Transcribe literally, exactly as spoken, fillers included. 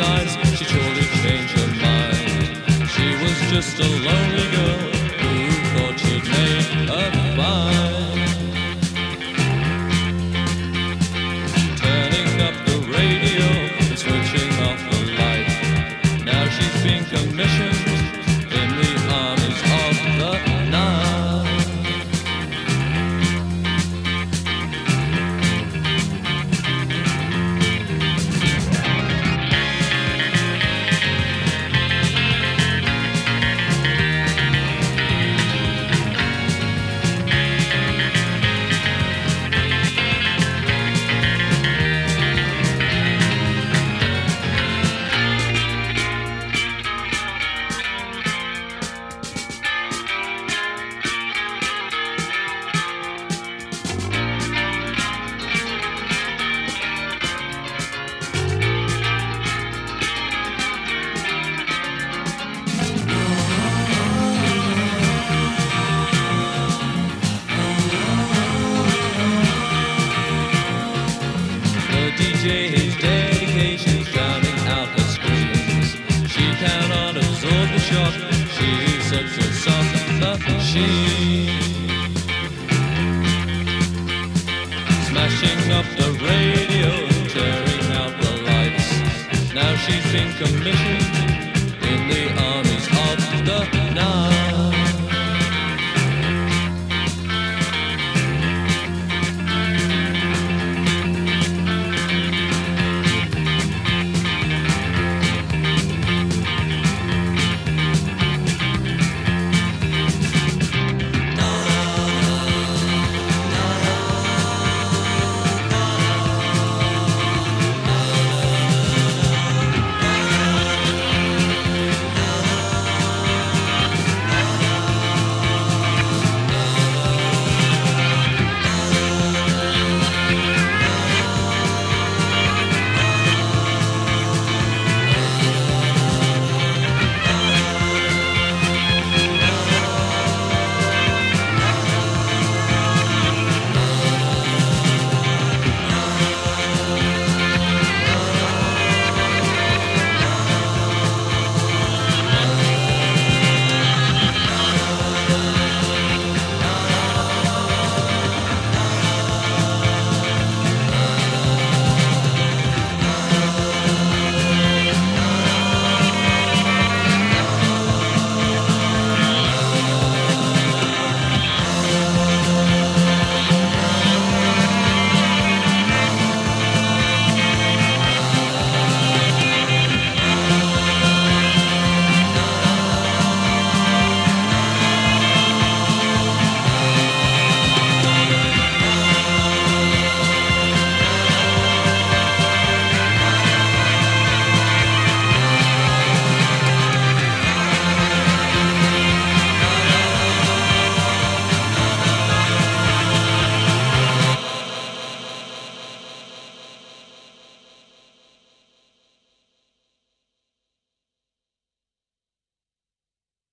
sides, she surely changed her mind. She was just a lonely girl who thought she'd made a find. Turning up the radio and switching off the light. Now she's been commissioned in the armies of the night. His dedication's drowning out her screams. She cannot absorb the shock. She's such a soft machine. Smashing up the radio, tearing out the lights. Now she's been commissioned in the armies of the night.